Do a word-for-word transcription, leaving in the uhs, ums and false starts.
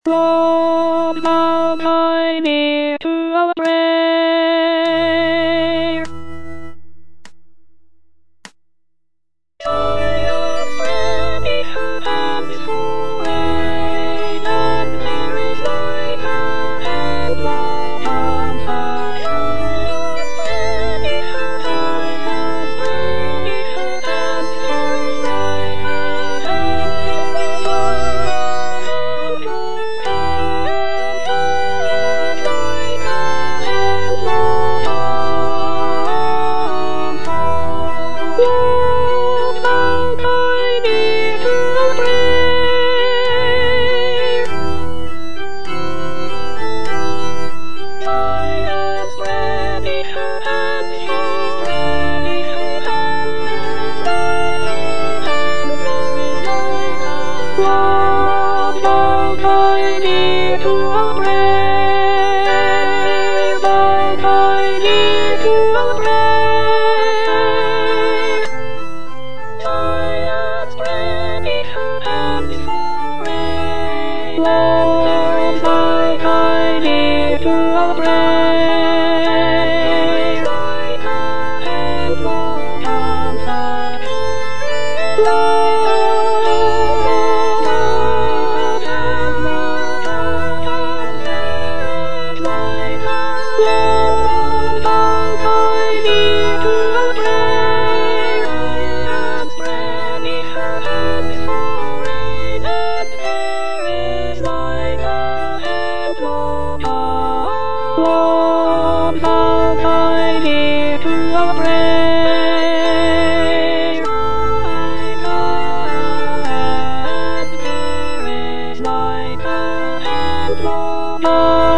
From Mount Pioneer to a prayer. Joy of spreading her hands for rain, and there is light ahead, love on fire. Joy of spreading her hands, spreading her hands, there is light ahead, there is light ahead, love ahead, there is light ahead, love on fire. Love Mount Pioneer to a prayer. Joy and spreading her hands, she's spreading her hands, light ahead, there is light ahead. Love Mount Pioneer to a prayer. Mount Pioneer to a prayer. Joy and spreading her hands for rain, and there is light Pioneer to a prayer. Light ahead, love on fire. Love, love ahead, love on fire. Light ahead, love on Pioneer to a prayer. And spreading her hands for rain, and there is light ahead, love on. Love Mount Pioneer to a prayer. Light ahead, there is light ahead, love on.